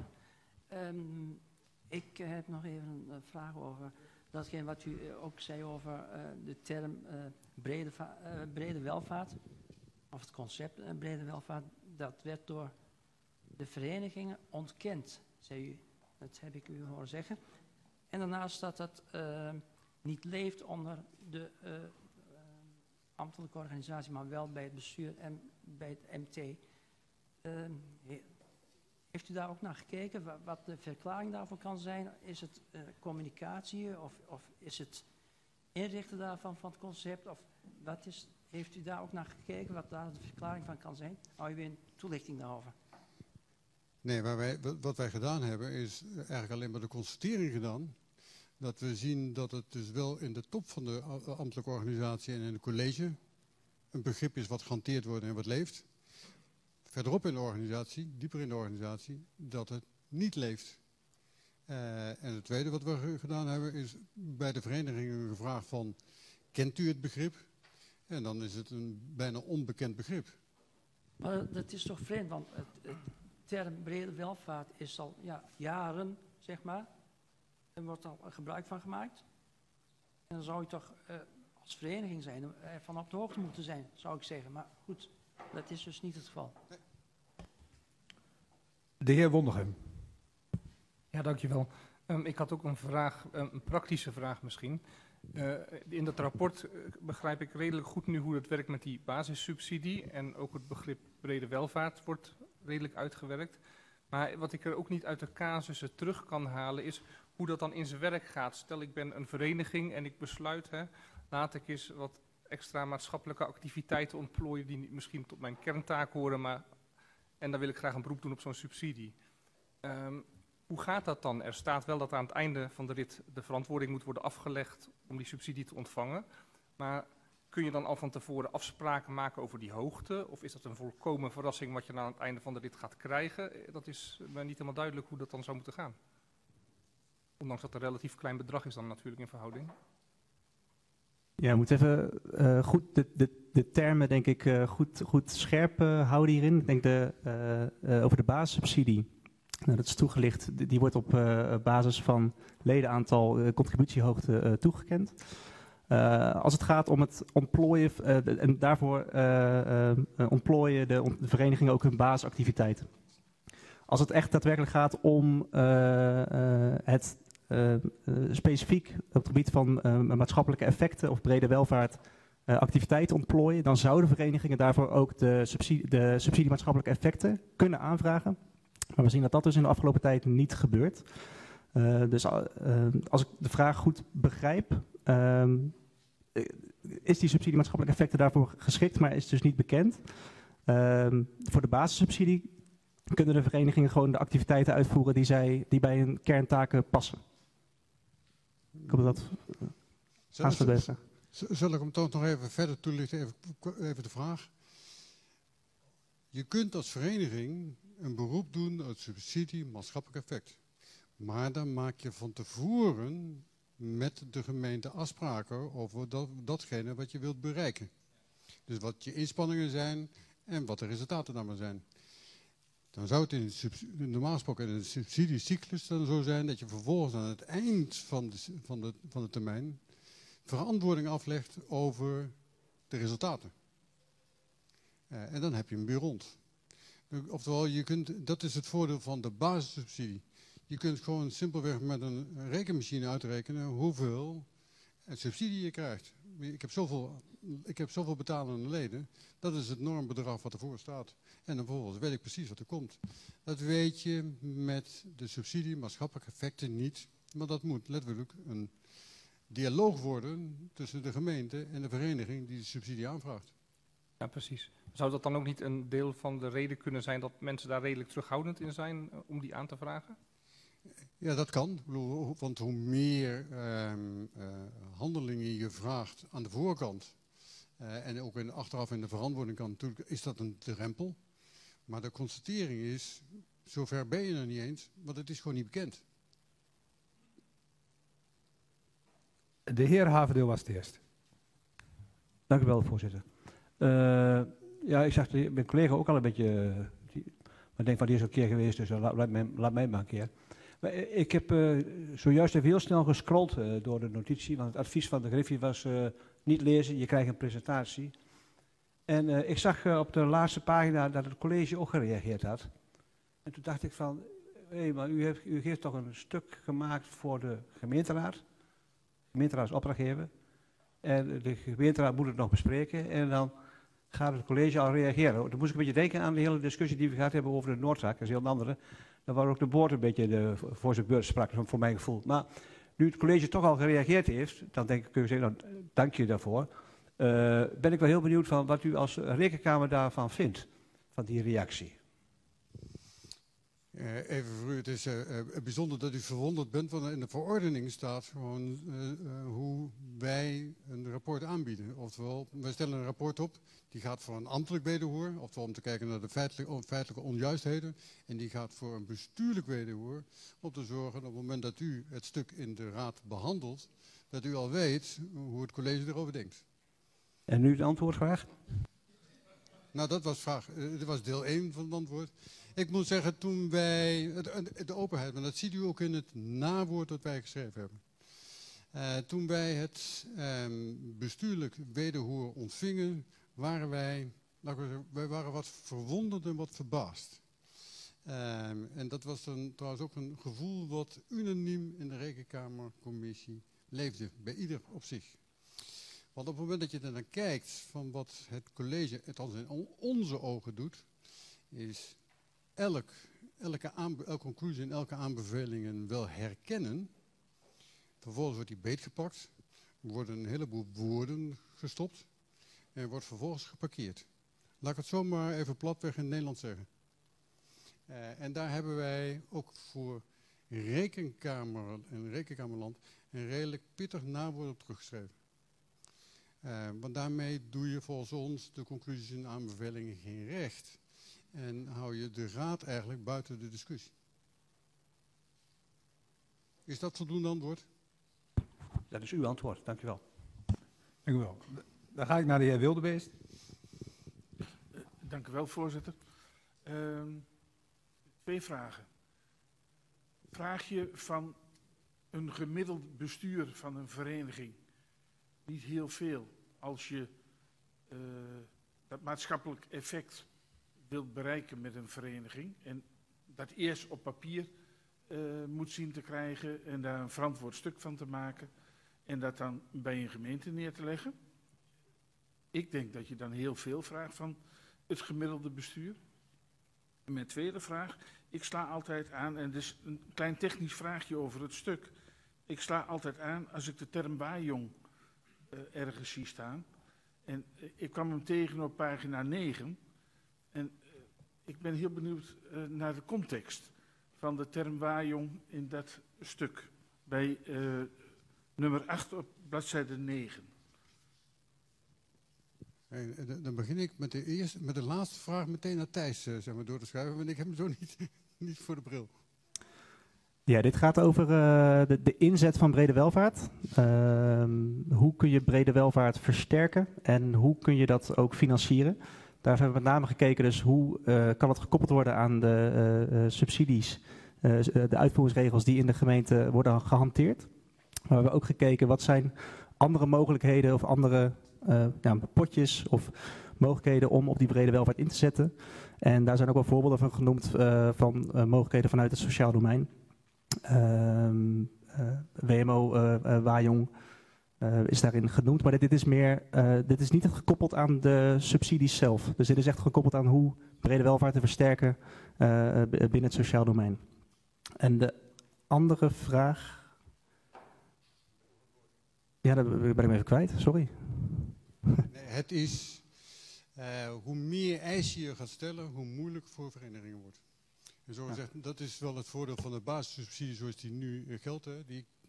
Ik heb nog even een vraag over datgene wat u ook zei over de term brede welvaart, of het concept brede welvaart. Dat werd door de verenigingen ontkend, zei u. Dat heb ik u horen zeggen. En daarnaast dat dat niet leeft onder de ambtelijke organisatie, maar wel bij het bestuur en bij het MT. Heeft u daar ook naar gekeken, wat de verklaring daarvoor kan zijn? Is het communicatie of is het inrichten daarvan van het concept? Of wat is, heeft u daar ook naar gekeken, wat daar de verklaring van kan zijn? Hou je weer een toelichting daarover? Nee, wat wij gedaan hebben is eigenlijk alleen maar de constatering gedaan. Dat we zien dat het dus wel in de top van de ambtelijke organisatie en in het college een begrip is wat gehanteerd wordt en wat leeft. Verderop in de organisatie, dieper in de organisatie, dat het niet leeft. En het tweede wat we gedaan hebben is bij de verenigingen gevraagd van, kent u het begrip? En dan is het een bijna onbekend begrip. Maar dat is toch vreemd, want het term brede welvaart is al jaren, zeg maar. Er wordt al gebruik van gemaakt. En dan zou je toch als vereniging zijn, ervan op de hoogte moeten zijn, zou ik zeggen. Maar goed, dat is dus niet het geval. De heer Wondergem. Ja, dankjewel. Ik had ook een vraag, een praktische vraag misschien. In dat rapport begrijp ik redelijk goed nu hoe het werkt met die basissubsidie. En ook het begrip brede welvaart wordt redelijk uitgewerkt. Maar wat ik er ook niet uit de casussen terug kan halen is hoe dat dan in zijn werk gaat. Stel ik ben een vereniging en ik besluit, laat ik eens wat extra maatschappelijke activiteiten ontplooien die niet misschien tot mijn kerntaak horen, en dan wil ik graag een beroep doen op zo'n subsidie. Hoe gaat dat dan? Er staat wel dat aan het einde van de rit de verantwoording moet worden afgelegd om die subsidie te ontvangen. Maar kun je dan al van tevoren afspraken maken over die hoogte? Of is dat een volkomen verrassing wat je dan aan het einde van de rit gaat krijgen? Dat is me niet helemaal duidelijk hoe dat dan zou moeten gaan. Ondanks dat het een relatief klein bedrag is dan natuurlijk in verhouding. Ja, we moeten even goed de termen denk ik goed scherp houden hierin. Ik denk over de basissubsidie. Nou, dat is toegelicht. Die wordt op basis van ledenaantal contributiehoogte toegekend. Als het gaat om het ontplooien, en daarvoor ontplooien de verenigingen ook hun basisactiviteiten. Als het echt daadwerkelijk gaat om het specifiek op het gebied van maatschappelijke effecten of brede welvaart activiteiten ontplooien, dan zouden verenigingen daarvoor ook de subsidie maatschappelijke effecten kunnen aanvragen. Maar we zien dat dat dus in de afgelopen tijd niet gebeurt. Dus als ik de vraag goed begrijp, is die subsidie maatschappelijke effecten daarvoor geschikt, maar is dus niet bekend. Voor de basissubsidie kunnen de verenigingen gewoon de activiteiten uitvoeren die bij hun kerntaken passen. Ik hoop dat aansluit. Zal ik hem toch nog even verder toelichten? Even de vraag. Je kunt als vereniging een beroep doen uit subsidie maatschappelijk effect. Maar dan maak je van tevoren met de gemeente afspraken over datgene wat je wilt bereiken. Dus wat je inspanningen zijn en wat de resultaten dan maar zijn. Dan zou het normaal gesproken in een subsidiecyclus dan zo zijn dat je vervolgens aan het eind van de termijn verantwoording aflegt over de resultaten. En dan heb je hem weer rond. Oftewel, dat is het voordeel van de basissubsidie. Je kunt gewoon simpelweg met een rekenmachine uitrekenen hoeveel subsidie je krijgt. Ik heb zoveel betalende leden, dat is het normbedrag wat ervoor staat. En dan vervolgens weet ik precies wat er komt. Dat weet je met de subsidie, maatschappelijke effecten niet. Maar dat moet letterlijk een dialoog worden tussen de gemeente en de vereniging die de subsidie aanvraagt. Ja, precies. Zou dat dan ook niet een deel van de reden kunnen zijn dat mensen daar redelijk terughoudend in zijn om die aan te vragen? Ja, dat kan. Want hoe meer handelingen je vraagt aan de voorkant en ook achteraf in de verantwoording kan, natuurlijk is dat een drempel. Maar de constatering is, zover ben je er niet eens, want het is gewoon niet bekend. De heer Haverdeel was het eerst. Dank u wel, voorzitter. Ja, ik zag mijn collega ook al een beetje, maar ik denk van die is een keer geweest, dus laat mij maar een keer. Maar ik heb zojuist even heel snel gescrolld door de notitie, want het advies van de Griffie was niet lezen, je krijgt een presentatie. En ik zag op de laatste pagina dat het college ook gereageerd had. En toen dacht ik van, hé, maar u heeft toch een stuk gemaakt voor de gemeenteraad. De gemeenteraad is opdrachtgever. En de gemeenteraad moet het nog bespreken en dan gaat het college al reageren. Dan moest ik een beetje denken aan de hele discussie die we gehad hebben over de Noordzak, dat is heel een andere. Daar waar ook de boord een beetje voor zijn beurt sprak, voor mijn gevoel. Maar nu het college toch al gereageerd heeft, dan denk ik, kun je zeggen, nou, dank je daarvoor. Ben ik wel heel benieuwd van wat u als rekenkamer daarvan vindt, van die reactie. Even voor u, het is bijzonder dat u verwonderd bent, want in de verordening staat gewoon hoe wij een rapport aanbieden. Oftewel, wij stellen een rapport op, die gaat voor een ambtelijk wederhoor, oftewel om te kijken naar de feitelijke onjuistheden. En die gaat voor een bestuurlijk wederhoor, om te zorgen dat op het moment dat u het stuk in de raad behandelt, dat u al weet hoe het college erover denkt. En nu het antwoord graag? Nou, dat was deel 1 van het antwoord. Ik moet zeggen, toen wij, de openheid, maar dat ziet u ook in het nawoord dat wij geschreven hebben. Toen wij het bestuurlijk wederhoor ontvingen, waren wij waren wat verwonderd en wat verbaasd. En dat was trouwens ook een gevoel wat unaniem in de Rekenkamercommissie leefde, bij ieder op zich. Want op het moment dat je er naar kijkt van wat het college, althans in onze ogen doet, is elke conclusie en elke aanbevelingen wel herkennen. Vervolgens wordt die beetgepakt, er worden een heleboel woorden gestopt en wordt vervolgens geparkeerd. Laat ik het zomaar even platweg in het Nederlands zeggen. En daar hebben wij ook voor Rekenkamer en Rekenkamerland een redelijk pittig nawoord op teruggeschreven. Want daarmee doe je volgens ons de conclusies en aanbevelingen geen recht. En hou je de raad eigenlijk buiten de discussie. Is dat voldoende antwoord? Dat is uw antwoord, dank u wel. Dank u wel. Dan ga ik naar de heer Wildebeest. Dank u wel, voorzitter. 2 vragen. Vraag je van een gemiddeld bestuur van een vereniging niet heel veel als je dat maatschappelijk effect wilt bereiken met een vereniging en dat eerst op papier moet zien te krijgen en daar een verantwoord stuk van te maken en dat dan bij een gemeente neer te leggen. Ik denk dat je dan heel veel vraagt van het gemiddelde bestuur. En mijn tweede vraag, ik sla altijd aan, en dus een klein technisch vraagje over het stuk. Ik sla altijd aan als ik de term Waaijong ergens zie staan. En ik kwam hem tegen op pagina 9. En ik ben heel benieuwd naar de context van de term Waaijong in dat stuk. Bij nummer 8 op bladzijde 9. Dan begin ik met de laatste vraag meteen naar Thijs door te schrijven, want ik heb hem zo niet voor de bril. Ja, dit gaat over de inzet van brede welvaart. Hoe kun je brede welvaart versterken en hoe kun je dat ook financieren? Daar hebben we met name gekeken, dus hoe kan het gekoppeld worden aan de subsidies, de uitvoeringsregels die in de gemeente worden gehanteerd. Maar we hebben ook gekeken wat zijn andere mogelijkheden of andere potjes of mogelijkheden om op die brede welvaart in te zetten. En daar zijn ook wel voorbeelden van genoemd van mogelijkheden vanuit het sociaal domein. WMO, Wajong is daarin genoemd, maar dit is niet echt gekoppeld aan de subsidies zelf. Dus dit is echt gekoppeld aan hoe brede welvaart te versterken binnen het sociaal domein. En de andere vraag... Ja, dat ben ik me even kwijt, sorry. Nee, het is, hoe meer eisen je gaat stellen, hoe moeilijker voor verenigingen wordt. En zo gezegd, dat is wel het voordeel van de basissubsidie zoals die nu geldt. Hè.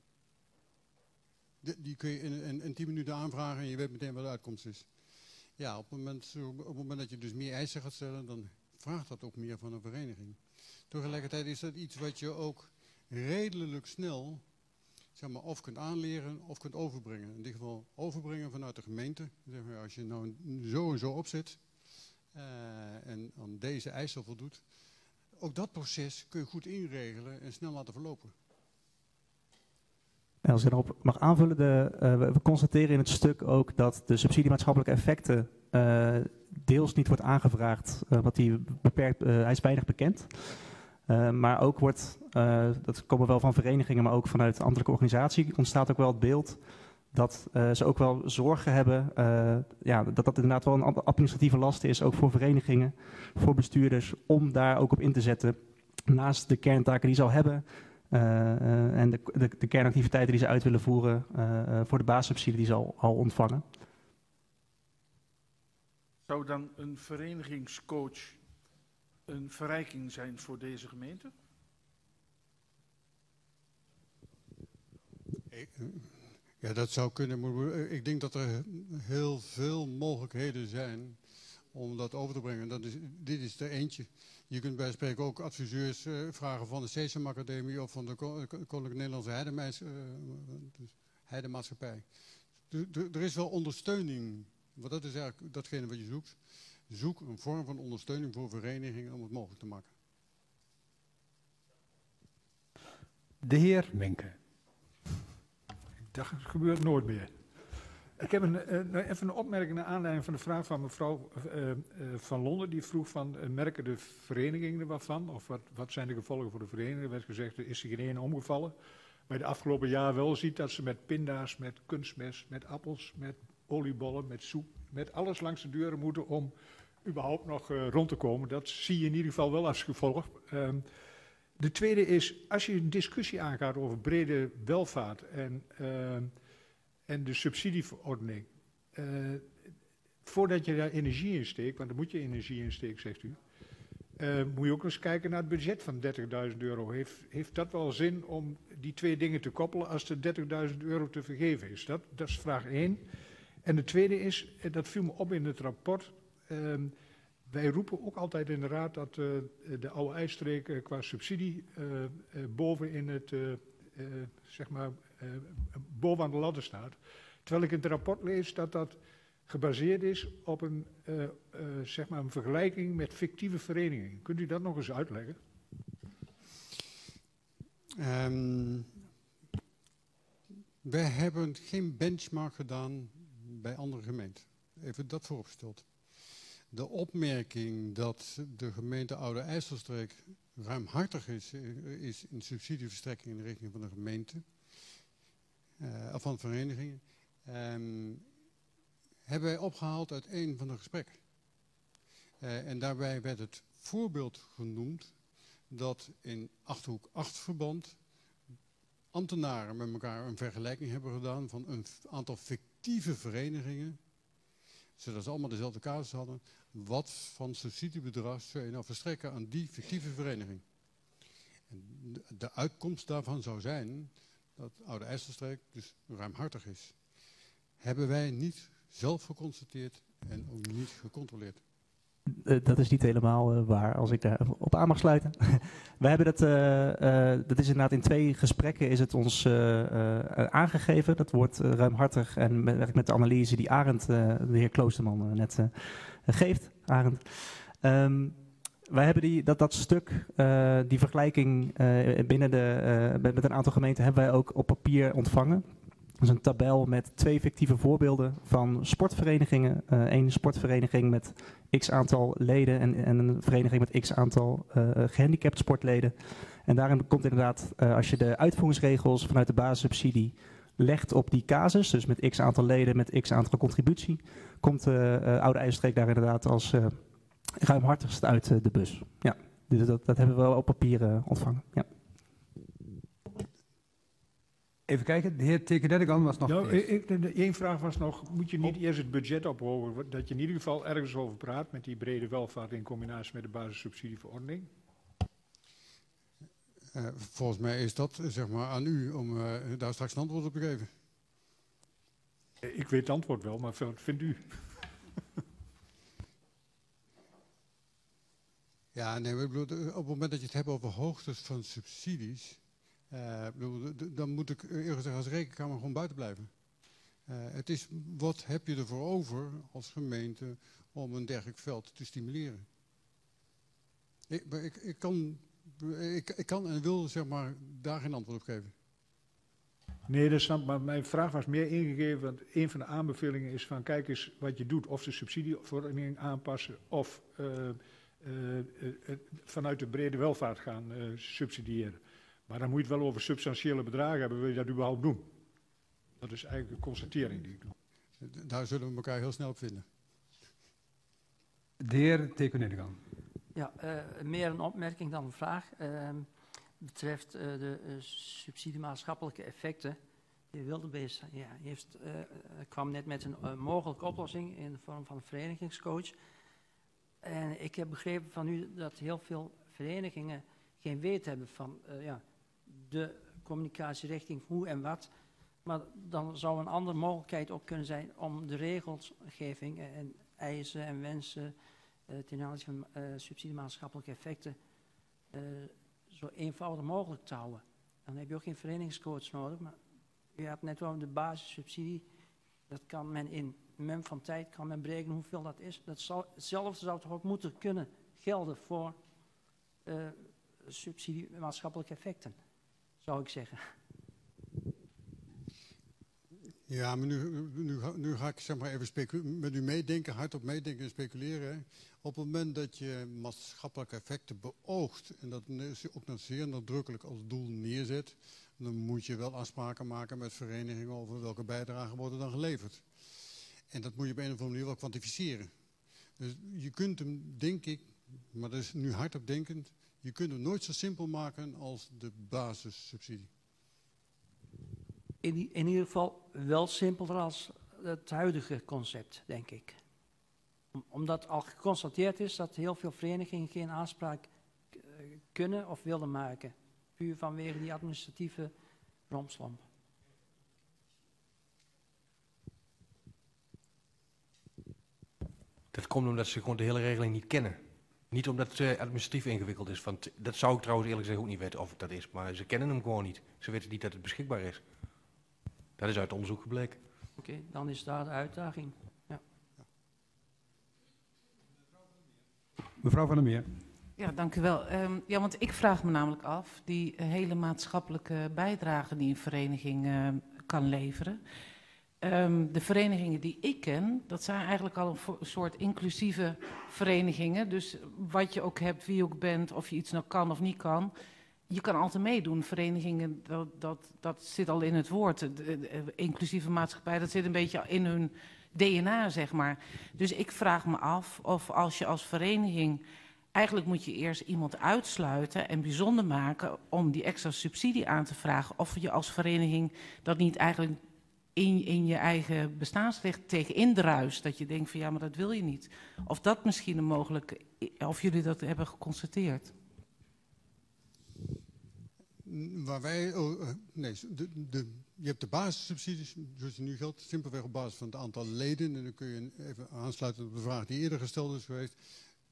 Die kun je in 10 minuten aanvragen en je weet meteen wat de uitkomst is. Ja, op het moment dat je dus meer eisen gaat stellen, dan vraagt dat ook meer van een vereniging. Tegelijkertijd is dat iets wat je ook redelijk snel, zeg maar, of kunt aanleren of kunt overbrengen. In dit geval overbrengen vanuit de gemeente. Zeg maar, als je nou zo en zo opzet en aan deze eisen voldoet, ook dat proces kun je goed inregelen en snel laten verlopen. En als ik daarop mag aanvullen, we constateren in het stuk ook dat de subsidiemaatschappelijke effecten deels niet wordt aangevraagd, want hij is weinig bekend. Maar ook dat komen wel van verenigingen, maar ook vanuit de ambtelijke organisatie, ontstaat ook wel het beeld dat ze ook wel zorgen hebben, dat inderdaad wel een administratieve last is, ook voor verenigingen, voor bestuurders, om daar ook op in te zetten, naast de kerntaken die ze al hebben en de kernactiviteiten die ze uit willen voeren voor de basissubsidie die ze al ontvangen. Zou dan een verenigingscoach een verrijking zijn voor deze gemeente? Ja, dat zou kunnen. Maar ik denk dat er heel veel mogelijkheden zijn om dat over te brengen. Dit is er eentje. Je kunt bij spreken ook adviseurs vragen van de Sesam Academie of van de Koninklijke Nederlandse Heidemaatschappij. Er is wel ondersteuning, want dat is eigenlijk datgene wat je zoekt. Zoek een vorm van ondersteuning voor verenigingen om het mogelijk te maken. De heer Menke. Dat gebeurt nooit meer. Ik heb even een opmerking naar aanleiding van de vraag van mevrouw Van Londen. Die vroeg van, merken de verenigingen er wat van? Of wat zijn de gevolgen voor de verenigingen? Er werd gezegd, er is er geen ene omgevallen. Maar de afgelopen jaar wel ziet dat ze met pinda's, met kunstmest, met appels, met oliebollen, met soep, met alles langs de deuren moeten om überhaupt nog rond te komen. Dat zie je in ieder geval wel als gevolg. De tweede is, als je een discussie aangaat over brede welvaart en de subsidieverordening, voordat je daar energie in steekt, want daar moet je energie in steken, zegt u, moet je ook eens kijken naar het budget van €30.000. Heeft dat wel zin om die twee dingen te koppelen als er €30.000 te vergeven is? Dat is vraag 1. En de tweede is, dat viel me op in het rapport, wij roepen ook altijd in de raad dat de oude ijsstreek qua subsidie boven in het, bovenaan de ladder staat. Terwijl ik in het rapport lees dat dat gebaseerd is op een vergelijking met fictieve verenigingen. Kunt u dat nog eens uitleggen? Wij hebben geen benchmark gedaan bij andere gemeenten. Even dat vooropgesteld. De opmerking dat de gemeente Oude IJsselstreek ruimhartig is in subsidieverstrekking in de richting van de gemeente, of van verenigingen, hebben wij opgehaald uit een van de gesprekken. En daarbij werd het voorbeeld genoemd dat in Achterhoek 8 verband ambtenaren met elkaar een vergelijking hebben gedaan van een aantal fictieve verenigingen, zodat ze allemaal dezelfde casus hadden. Wat van subsidiebedrag zou je nou verstrekken aan die fictieve vereniging? En de uitkomst daarvan zou zijn dat Oude IJsselstreek dus ruimhartig is. Hebben wij niet zelf geconstateerd en ook niet gecontroleerd. Dat is niet helemaal waar, als ik daar op aan mag sluiten. We hebben dat is inderdaad in 2 gesprekken is het ons aangegeven. Dat wordt ruimhartig en met de analyse die Arend, de heer Kloosterman, net geeft. Arend. Wij hebben dat stuk, die vergelijking met een aantal gemeenten, hebben wij ook op papier ontvangen. Dat is een tabel met 2 fictieve voorbeelden van sportverenigingen. 1 sportvereniging met x aantal leden en een vereniging met x aantal gehandicapt sportleden. En daarin komt inderdaad, als je de uitvoeringsregels vanuit de basissubsidie legt op die casus, dus met x aantal leden, met x aantal contributie, komt Oude IJsselstreek daar inderdaad als ruimhartigst uit de bus. Ja, dus dat hebben we wel op papier ontvangen. Ja. Even kijken, de heer Tekenedegan was nog... Eén vraag was nog, moet je niet eerst het budget ophogen, dat je in ieder geval ergens over praat met die brede welvaart in combinatie met de basissubsidieverordening? Volgens mij is dat zeg maar aan u om daar straks een antwoord op te geven. Ik weet het antwoord wel, maar wat vindt u? Ja, nee, ik bedoel, op het moment dat je het hebt over hoogtes van subsidies, dan moet ik eerlijk gezegd als rekenkamer gewoon buiten blijven. Het is, wat heb je ervoor over als gemeente om een dergelijk veld te stimuleren? Ik kan en wil zeg maar daar geen antwoord op geven. Nee, dat snap ik, maar mijn vraag was meer ingegeven, want een van de aanbevelingen is van kijk eens wat je doet, of de subsidieverordening aanpassen, of vanuit de brede welvaart gaan subsidiëren. Maar dan moet je het wel over substantiële bedragen hebben, wil je dat überhaupt doen? Dat is eigenlijk de constatering die ik doe. Daar zullen we elkaar heel snel op vinden. De heer Tekenedegan. Ja, meer een opmerking dan een vraag. Betreft de subsidiemaatschappelijke effecten. De heer Wildebeest kwam net met een mogelijke oplossing in de vorm van een verenigingscoach. En ik heb begrepen van u dat heel veel verenigingen geen weet hebben van de communicatierichting, hoe en wat. Maar dan zou een andere mogelijkheid ook kunnen zijn om de regelgeving en eisen en wensen ten aanzien van subsidiemaatschappelijke effecten zo eenvoudig mogelijk te houden. Dan heb je ook geen verenigingscoach nodig, maar u hebt net over de basissubsidie. Dat kan men in een mum van tijd berekenen hoeveel dat is. Hetzelfde zou toch ook moeten kunnen gelden voor subsidiemaatschappelijke effecten, zou ik zeggen. Ja, maar nu ga ik zeg maar even met u meedenken, hardop meedenken en speculeren. Hè. Op het moment dat je maatschappelijke effecten beoogt en dat ook nog zeer nadrukkelijk als doel neerzet, dan moet je wel afspraken maken met verenigingen over welke bijdragen worden dan geleverd. En dat moet je op een of andere manier wel kwantificeren. Dus je kunt hem, denk ik, maar dat is nu hardop denkend, je kunt hem nooit zo simpel maken als de basissubsidie. In ieder geval wel simpeler als het huidige concept, denk ik. Omdat al geconstateerd is dat heel veel verenigingen geen aanspraak kunnen of willen maken. Puur vanwege die administratieve rompslomp. Dat komt omdat ze gewoon de hele regeling niet kennen. Niet omdat het administratief ingewikkeld is. Want dat zou ik trouwens eerlijk gezegd ook niet weten of het dat is. Maar ze kennen hem gewoon niet. Ze weten niet dat het beschikbaar is. Dat is uit onderzoek gebleken. Oké, dan is daar de uitdaging. Ja. Mevrouw van der Meer. Ja, dank u wel. Ja, want ik vraag me namelijk af, die hele maatschappelijke bijdrage die een vereniging kan leveren. De verenigingen die ik ken, dat zijn eigenlijk al een soort inclusieve verenigingen. Dus wat je ook hebt, wie je ook bent, of je iets nou kan of niet kan. Je kan altijd meedoen. Verenigingen, dat zit al in het woord. De inclusieve maatschappij, dat zit een beetje in hun DNA, zeg maar. Dus ik vraag me af of als je als vereniging... Eigenlijk moet je eerst iemand uitsluiten en bijzonder maken om die extra subsidie aan te vragen. Of je als vereniging dat niet eigenlijk in je eigen bestaansrecht tegen indruist. Dat je denkt van ja, maar dat wil je niet. Of dat misschien een mogelijk, of jullie dat hebben geconstateerd. Waar wij, je hebt de basissubsidies, zoals die nu geldt, simpelweg op basis van het aantal leden. En dan kun je even aansluiten op de vraag die eerder gesteld is geweest.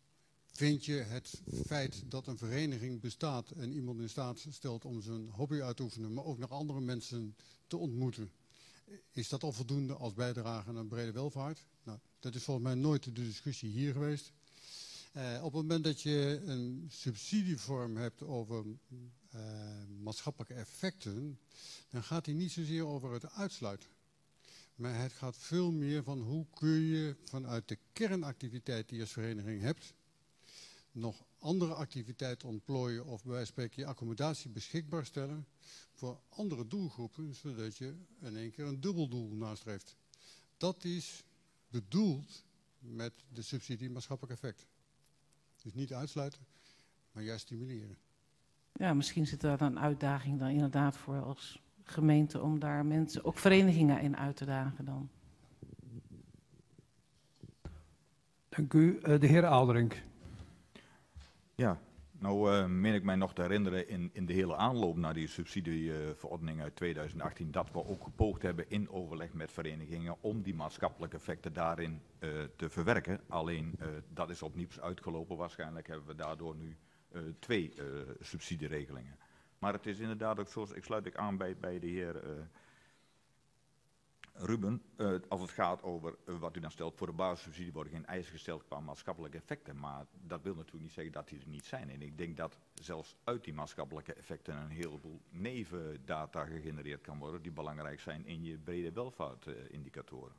vind je het feit dat een vereniging bestaat en iemand in staat stelt om zijn hobby uit te oefenen, maar ook nog andere mensen te ontmoeten, is dat al voldoende als bijdrage aan een brede welvaart? Nou, dat is volgens mij nooit de discussie hier geweest. Op het moment dat je een subsidievorm hebt over maatschappelijke effecten, dan gaat die niet zozeer over het uitsluiten. Maar het gaat veel meer van hoe kun je vanuit de kernactiviteit die je als vereniging hebt, nog andere activiteiten ontplooien of bij wijze van spreken je accommodatie beschikbaar stellen voor andere doelgroepen, zodat je in één keer een dubbel doel nastreeft. Dat is bedoeld met de subsidie maatschappelijk effect. Dus niet uitsluiten, maar juist stimuleren. Ja, misschien zit daar een uitdaging dan inderdaad voor als gemeente om daar mensen, ook verenigingen in uit te dagen dan. Dank u. De heer Aalderink. Ja, nou meen ik mij nog te herinneren in de hele aanloop naar die subsidieverordening uit 2018... dat we ook gepoogd hebben in overleg met verenigingen om die maatschappelijke effecten daarin te verwerken. Alleen dat is opnieuw uitgelopen. Waarschijnlijk hebben we daardoor nu 2 subsidieregelingen. Maar het is inderdaad ook zo, ik sluit aan bij de heer Ruben, als het gaat over wat u dan stelt, voor de basissubsidie worden geen eisen gesteld qua maatschappelijke effecten. Maar dat wil natuurlijk niet zeggen dat die er niet zijn. En ik denk dat zelfs uit die maatschappelijke effecten een heleboel nevendata gegenereerd kan worden die belangrijk zijn in je brede welvaartindicatoren.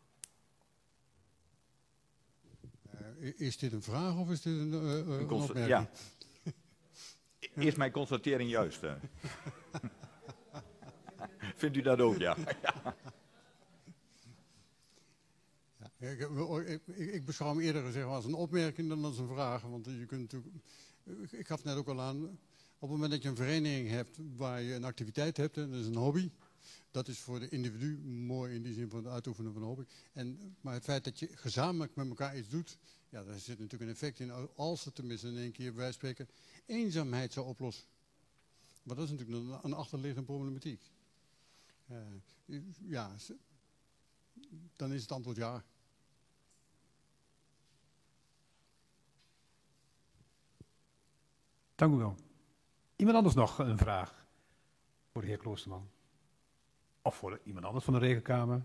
Is dit een vraag of is dit een opmerking? Ja. Is mijn constatering juist? Vindt u dat ook, ja? Ja, ik beschouw hem eerder zeg maar, als een opmerking dan als een vraag. Want je kunt natuurlijk, ik gaf net ook al aan, op het moment dat je een vereniging hebt waar je een activiteit hebt, dat is een hobby. Dat is voor de individu mooi in die zin van het uitoefenen van een hobby. Maar het feit dat je gezamenlijk met elkaar iets doet, ja, daar zit natuurlijk een effect in. Als het tenminste in één keer, bij wijze van spreken, eenzaamheid zou oplossen. Maar dat is natuurlijk een achterliggende problematiek. Ja, dan is het antwoord ja. Dank u wel. Iemand anders nog een vraag voor de heer Kloosterman? Of voor iemand anders van de Rekenkamer?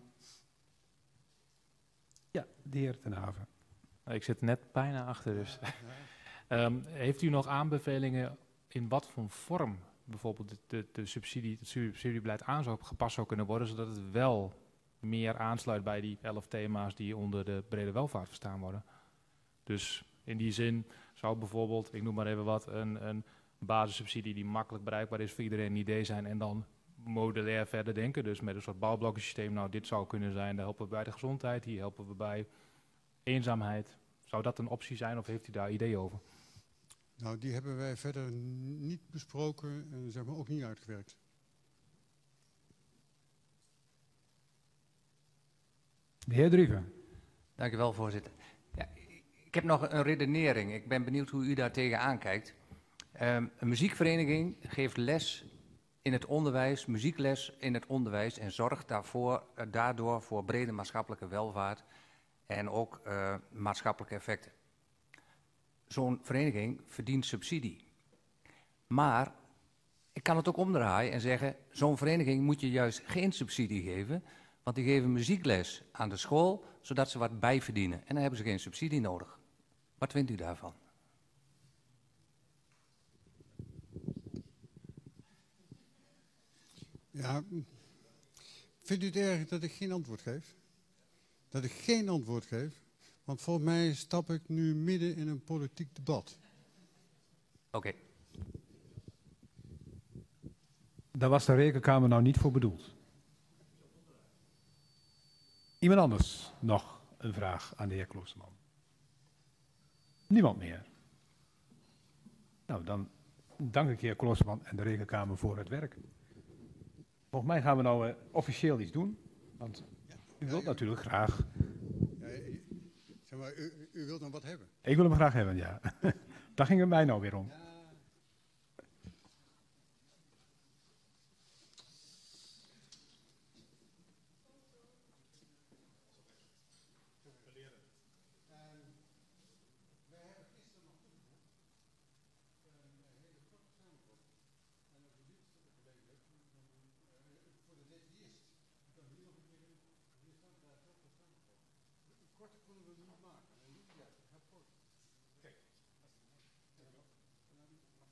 Ja, de heer Ten Haven. Ik zit net bijna achter dus. Heeft u nog aanbevelingen in wat voor vorm bijvoorbeeld het subsidiebeleid gepast zou kunnen worden, zodat het wel meer aansluit bij die 11 thema's die onder de brede welvaart verstaan worden? Dus in die zin zou bijvoorbeeld, ik noem maar even wat, een basissubsidie die makkelijk bereikbaar is voor iedereen een idee zijn en dan modulair verder denken. Dus met een soort bouwblokkensysteem, nou dit zou kunnen zijn, daar helpen we bij de gezondheid, hier helpen we bij eenzaamheid. Zou dat een optie zijn of heeft u daar ideeën over? Nou, die hebben wij verder niet besproken en zeg maar ook niet uitgewerkt. De heer Drieven. Dank u wel, voorzitter. Ja, ik heb nog een redenering. Ik ben benieuwd hoe u daar tegenaan kijkt. Een muziekvereniging geeft les in het onderwijs, muziekles in het onderwijs en zorgt daardoor voor brede maatschappelijke welvaart en ook maatschappelijke effecten. Zo'n vereniging verdient subsidie. Maar ik kan het ook omdraaien en zeggen, zo'n vereniging moet je juist geen subsidie geven, want die geven muziekles aan de school, zodat ze wat bijverdienen. En dan hebben ze geen subsidie nodig. Wat vindt u daarvan? Ja, vindt u het erg dat ik geen antwoord geef? Dat ik geen antwoord geef? Want volgens mij stap ik nu midden in een politiek debat. Oké. Daar was de Rekenkamer nou niet voor bedoeld. Iemand anders nog een vraag aan de heer Kloosterman? Niemand meer. Nou, dan dank ik de heer Kloosterman en de Rekenkamer voor het werk. Volgens mij gaan we nou officieel iets doen, want u wilt natuurlijk graag. Zeg maar, u wilt dan wat hebben? Ik wil hem graag hebben, ja. Daar ging het mij nou weer om.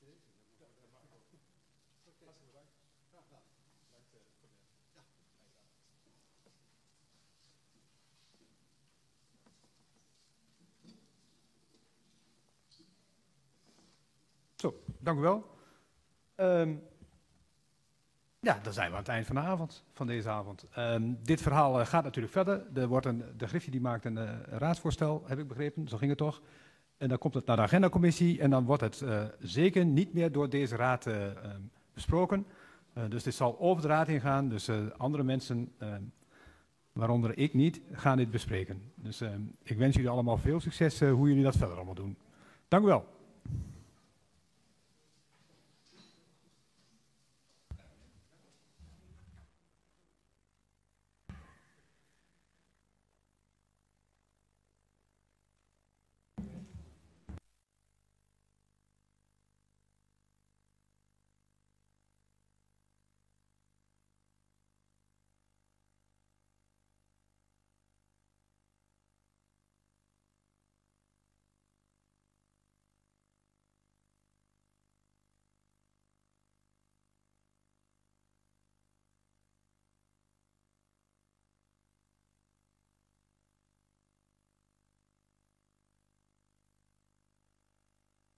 Zo, dank u wel. Ja, dan zijn we aan het eind van de avond, van deze avond. Dit verhaal gaat natuurlijk verder. De Griffie die maakt een raadsvoorstel, heb ik begrepen, zo ging het toch. En dan komt het naar de agendacommissie en dan wordt het zeker niet meer door deze raad besproken. Dus dit zal over de raad heen gaan, dus andere mensen, waaronder ik niet, gaan dit bespreken. Dus ik wens jullie allemaal veel succes hoe jullie dat verder allemaal doen. Dank u wel.